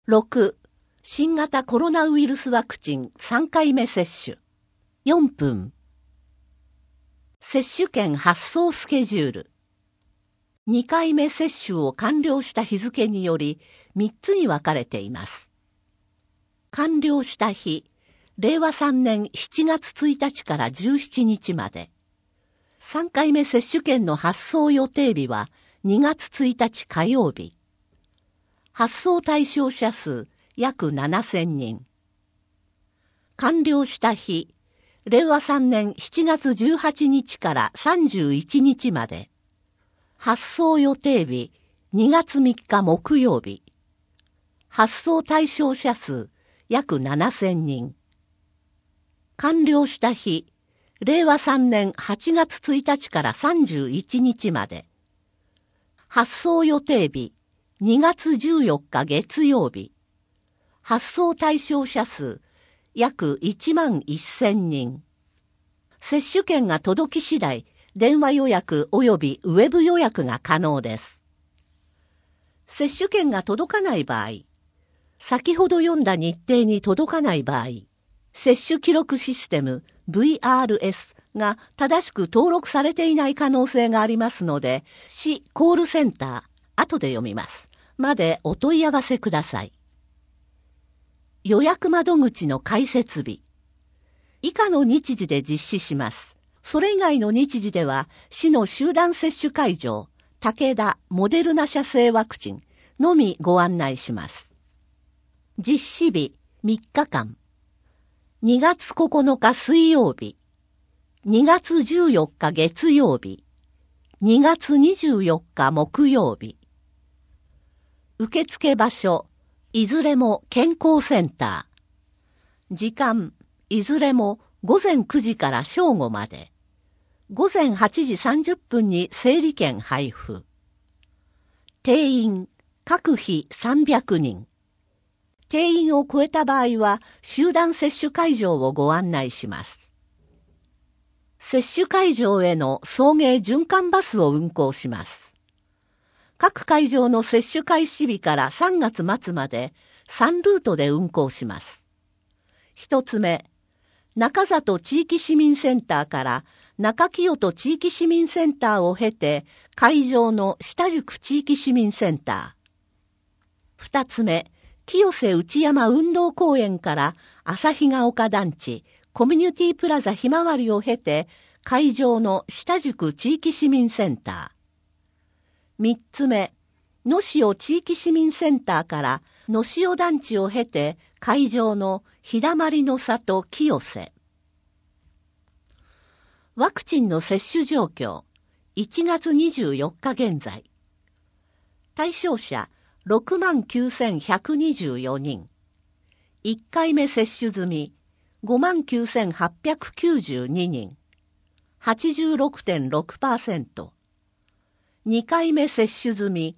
6. 新型コロナウイルスワクチン3回目接種。4分。接種券発送スケジュール。2回目接種を完了した日付により3つに分かれています。完了した日、令和3年7月1日から17日まで。3回目接種券の発送予定日は2月1日火曜日。発送対象者数約7000人。完了した日、令和3年7月18日から31日まで。発送予定日2月3日木曜日。発送対象者数約7000人。完了した日、令和3年8月1日から31日まで。発送予定日2月14日月曜日。発送対象者数約1万1000人。接種券が届き次第、電話予約及びウェブ予約が可能です。接種券が届かない場合、先ほど読んだ日程に届かない場合、接種記録システム VRS が正しく登録されていない可能性がありますので、市コールセンター、後で読みます。までお問い合わせください。予約窓口の開設日。以下の日時で実施します。それ以外の日時では、市の集団接種会場、武田モデルナ社製ワクチンのみご案内します。実施日3日間。2月9日水曜日。2月14日月曜日。2月24日木曜日。受付場所、いずれも健康センター。時間、いずれも午前9時から正午まで。午前8時30分に整理券配布。定員、各日300人。定員を超えた場合は、集団接種会場をご案内します。接種会場への送迎循環バスを運行します。各会場の接種開始日から3月末まで3ルートで運行します。一つ目、中里地域市民センターから中清人地域市民センターを経て会場の下宿地域市民センター。二つ目、清瀬内山運動公園から旭ヶ丘団地コミュニティプラザひまわりを経て会場の下宿地域市民センター。三つ目、野潮地域市民センターから野潮団地を経て会場の日だまりの里清瀬。ワクチンの接種状況、1月24日現在。対象者69,124人。1回目接種済み59,892人。86.6%。2回目接種済み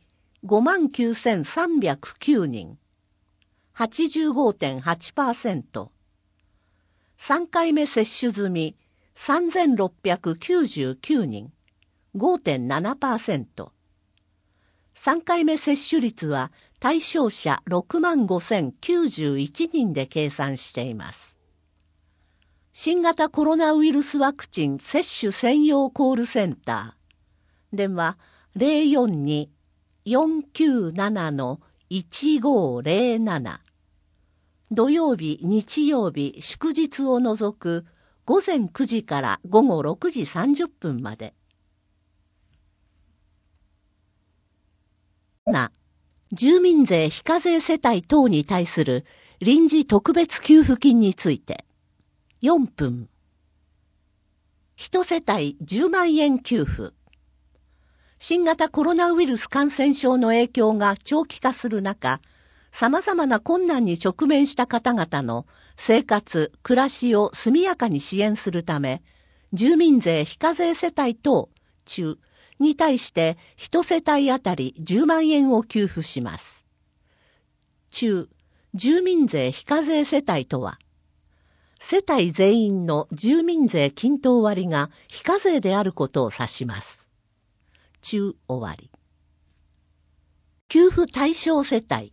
59,309人。85.8%。3回目接種済み3,699人。5.7%。3回目接種率は対象者65,091人で計算しています。新型コロナウイルスワクチン接種専用コールセンター。電話042-497-1507。土曜日、日曜日、祝日を除く午前9時から午後6時30分まで。住民税非課税世帯等に対する臨時特別給付金について。4分。1世帯10万円給付。新型コロナウイルス感染症の影響が長期化する中、様々な困難に直面した方々の生活、暮らしを速やかに支援するため、住民税非課税世帯等中に対して1世帯あたり10万円を給付します。中、住民税非課税世帯とは、世帯全員の住民税均等割が非課税であることを指します。中終わり。給付対象世帯、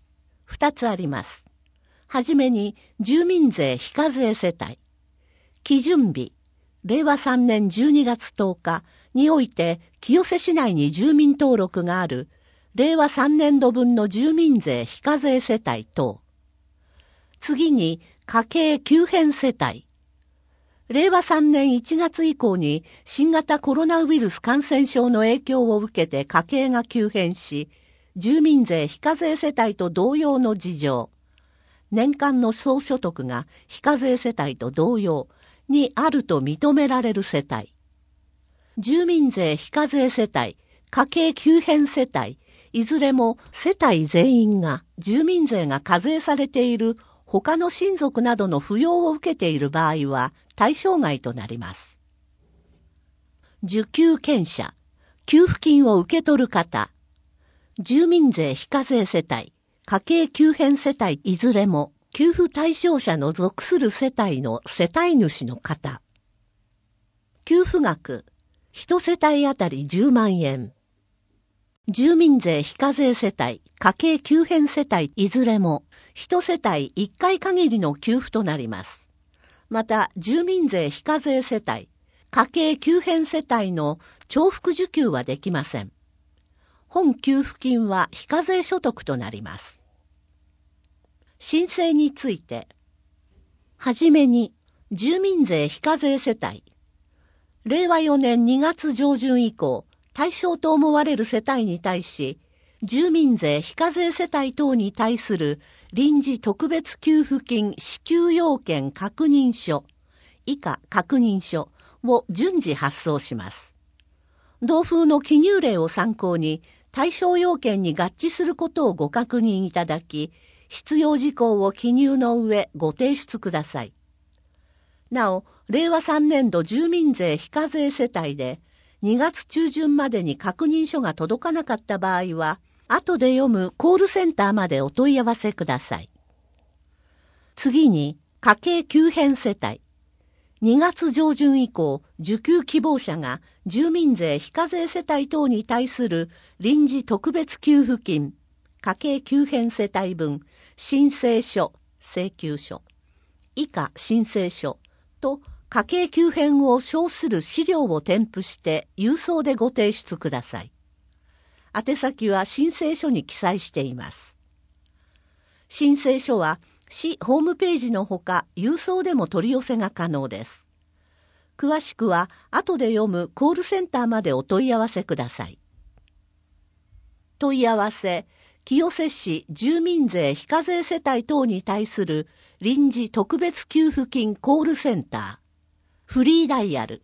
2つあります。はじめに住民税非課税世帯。基準日、令和3年12月10日において清瀬市内に住民登録がある令和3年度分の住民税非課税世帯等。次に家計急変世帯。令和3年1月以降に新型コロナウイルス感染症の影響を受けて家計が急変し、住民税非課税世帯と同様の事情、年間の総所得が非課税世帯と同様にあると認められる世帯。住民税非課税世帯、家計急変世帯、いずれも世帯全員が住民税が課税されている他の親族などの扶養を受けている場合は対象外となります。受給権者、給付金を受け取る方、住民税非課税世帯、家計急変世帯いずれも給付対象者の属する世帯の世帯主の方。給付額、1世帯あたり10万円。住民税非課税世帯、家計急変世帯いずれも1世帯1回限りの給付となります。また、住民税非課税世帯、家計急変世帯の重複受給はできません。本給付金は非課税所得となります。申請について、はじめに、住民税非課税世帯、令和4年2月上旬以降、対象と思われる世帯に対し、住民税非課税世帯等に対する臨時特別給付金支給要件確認書、以下確認書を順次発送します。同封の記入例を参考に、対象要件に合致することをご確認いただき、必要事項を記入の上ご提出ください。なお、令和3年度住民税非課税世帯で、2月中旬までに確認書が届かなかった場合は、後で読むコールセンターまでお問い合わせください。次に、家計急変世帯。2月上旬以降、受給希望者が住民税非課税世帯等に対する臨時特別給付金、家計急変世帯分、申請書、請求書、以下申請書と家計急変を称する資料を添付して郵送でご提出ください。宛先は申請書に記載しています。申請書は市ホームページのほか郵送でも取り寄せが可能です。詳しくは後で読むコールセンターまでお問い合わせください。問い合わせ、清瀬市住民税非課税世帯等に対する臨時特別給付金コールセンター。フリーダイヤル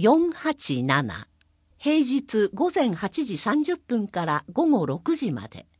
0120-910-487 平日午前8時30分から午後6時まで。